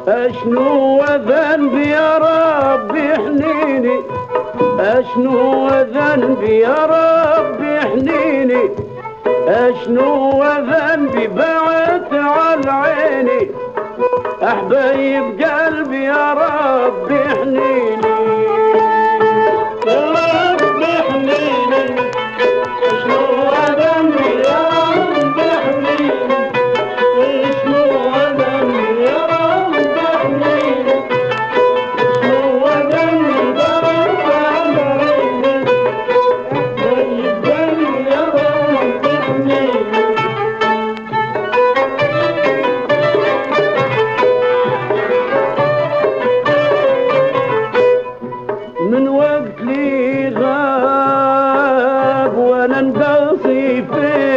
اشنو ذنبي يا ربي حنيني، اشنو ذنبي يا ربي حنيني، اشنو ذنبي بعدت على عيني، احبايب قلبي يا ربي حنيني، يا ربي حنيني، اشنو ذنبي يا ربي حنيني، اشنو ذنبي يا ربي حنيني، اشنو ذنبي بعدت على عيني، احبايب قلبي يا ربي حنيني. من وقت لي غاب وانا نقصي في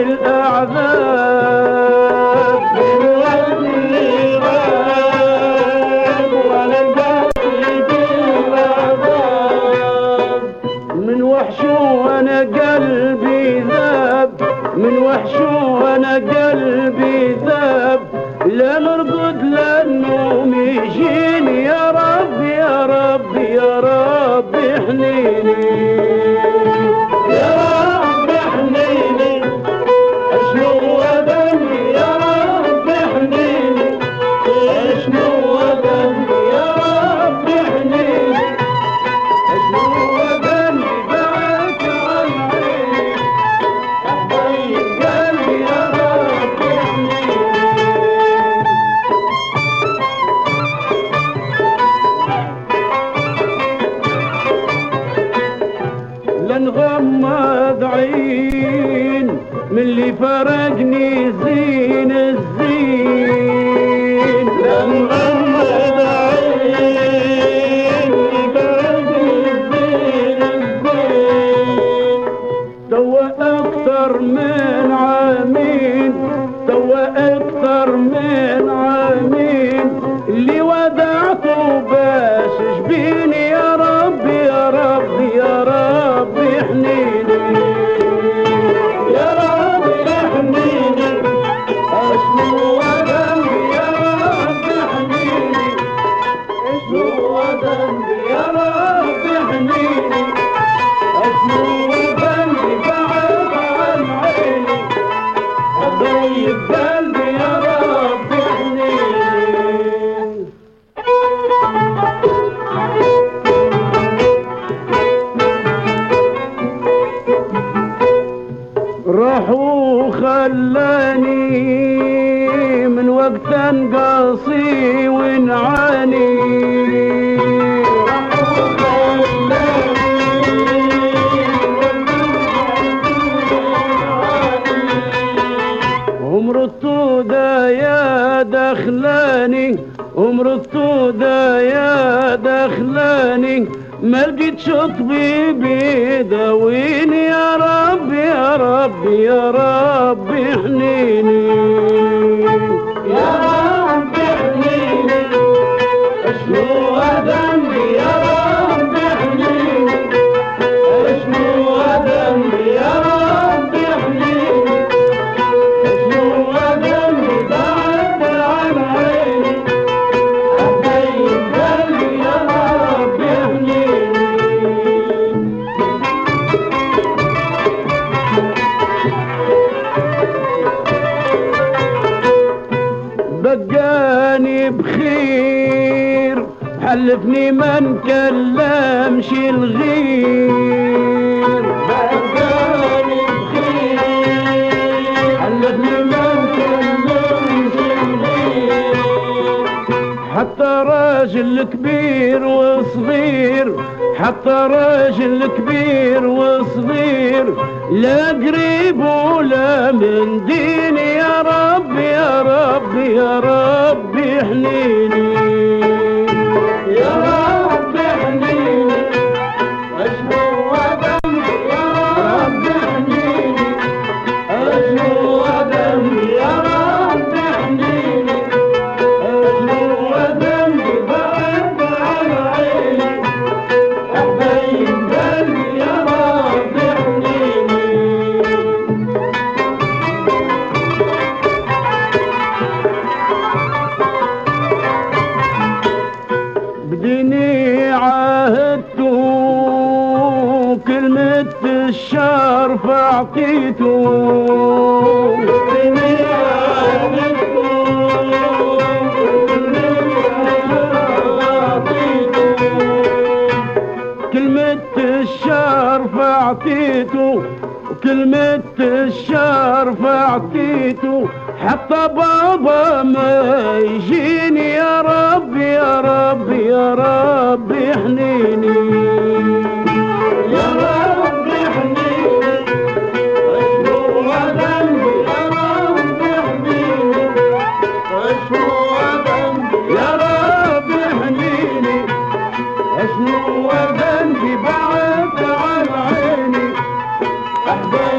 الاعذاب، من وقت لي غاب وانا نقصي في الاعذاب، من وحشو وانا قلبي ذاب، من وحشو وانا قلبي ذاب، لا نرقد لا النوم يجيني، يا ربي يا ربي يا ربي حنيني، يا ربي حنيني، اشنو ذنبي يا ربي حنيني، اشنو ذنبي يا ربي حنيني، اشنو ذنبي بعدت عن عيني، احبايب قلبي يا ربي حنيني. لنغمض عين من اللي فرقني زين الزين، لنغمض عين اللي فرقني زين الزين، توا اكتر من عامين، توا اكتر من عامين، اللي ودعته باش جبيني، يا ربي يا ربي يا ربي حنيني، يا ربي حنيني، اشنو ذنبي يا ربي حنيني، اشنو ذنبي يا ربي حنيني، اشنو ذنبي بعد عن عيني، حبايب قلبي يا ربي حنيني. راح وخلاني من وقت قاسي ونعاني، راح وخلاني عمر الطودة يا دخلاني، عمر الطودة يا دخلاني، ما لقيت طبيب يداويني، يا ربي يا ربي يا ربي حنيني، يا ربي حنيني، اشنو ذنبي يا ربي حنيني، اشنو ذنبي يا ربي حنيني، اشنو ذنبي بعد عن عيني، احبايب قلبي يا ربي حنيني. بقاني بخير حلفني ما نكلمش الغير، بقاني بخير حلفني ما نكلمش الغير، حتى راجل كبير وصغير، حتى راجل كبير وصغير، لا قريب ولا من ديني، يا ربي يا ربي يا ربي حنيني، يا ربي حنيني، اشنو ذنبي يا ربي حنيني، اشنو ذنبي يا ربي حنيني، اشنو ذنبي بعد عن عيني، احبايب قلبي يا ربي حنيني. الشرف اعطيته كلمة الشرف اعطيته وكلمة الشرف اعطيته حتى بابا ما يجيني يا رب يا رب يا رب احنيني يا رب احنيني اشكو ذنبي يا رب احنيني اشكو ذنبي يا رب احنيني اشكو ذنبي بعد عن عيني احبابي